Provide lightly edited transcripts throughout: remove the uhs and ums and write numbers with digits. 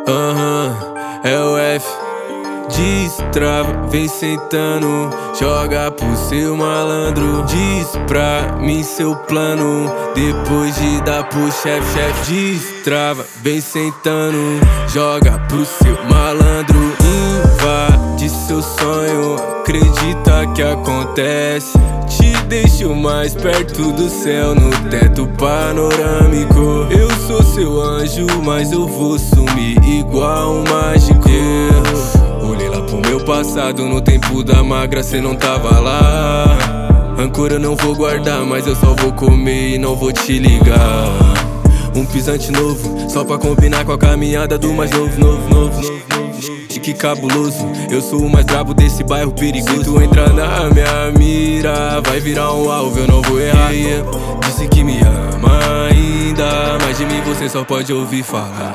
É o F. Destrava, vem sentando, joga pro seu malandro. Diz pra mim seu plano, depois de dar pro chefe. Destrava, vem sentando, joga pro seu malandro. Invade seu sonho, acredita que acontece. Te deixo mais perto do céu, no teto panorâmico. Eu sou seu anjo, mas eu vou sumir igual um mágico. Olhei lá pro meu passado, no tempo da magra cê não tava lá. Rancor eu não vou guardar, mas eu só vou comer e não vou te ligar. Um pisante novo, só pra combinar com a caminhada do mais novo. Que cabuloso, eu sou o mais brabo desse bairro perigoso. Se tu entrar na minha mira, vai virar um alvo, eu não vou errar. Disse que me ama ainda, mas de mim você só pode ouvir falar.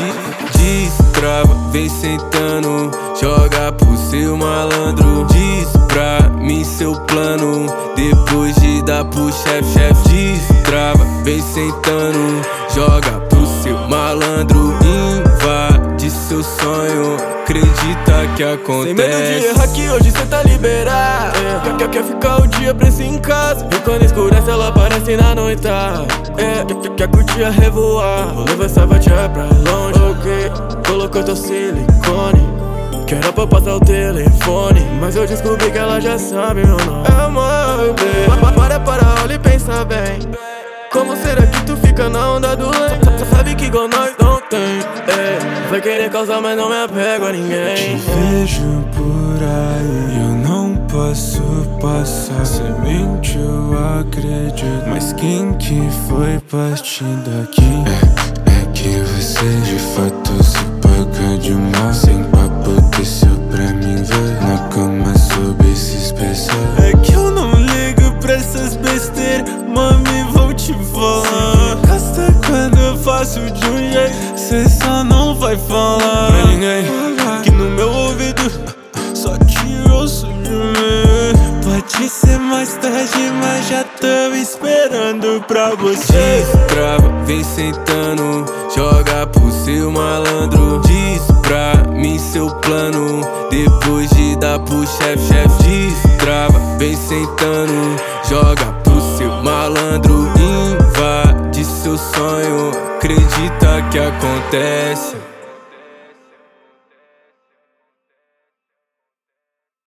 Destrava, vem sentando, joga pro seu malandro. Diz pra mim seu plano, depois de dar pro chefe. Destrava, vem sentando, joga pro seu malandro. Invade seu sonho, acredita que acontece. Sem medo de errar que hoje cê tá liberado. Quer ficar o dia preso em casa, e quando escurece ela aparece na noitada. Quer curtir a revoar, vou levar essa vadia pra longe. Ok, colocou teu silicone, que era pra passar o telefone, mas eu descobri que ela já sabe meu nome. Amor, para, olha e pensa bem. Como será que tu fica na onda do lento? Sabe que igual nós não tem. Vai querer causar, mas não me apego a ninguém. Te vejo por aí, eu não posso passar. Cê mentiu, eu acredito, mas quem que foi partindo aqui? É que você de fato se paga de mal. Sem papo desceu pra mim ver, na cama soube se expressar. É que eu não ligo pra essas besteiras, mami, vou te falar. Gasta quando eu faço de um jeito, cê só não vai falar pra ninguém que no meu ouvido só te ouço de mim. Pode ser mais tarde, mas já tô esperando pra você. Destrava, vem sentando, joga pro seu malandro.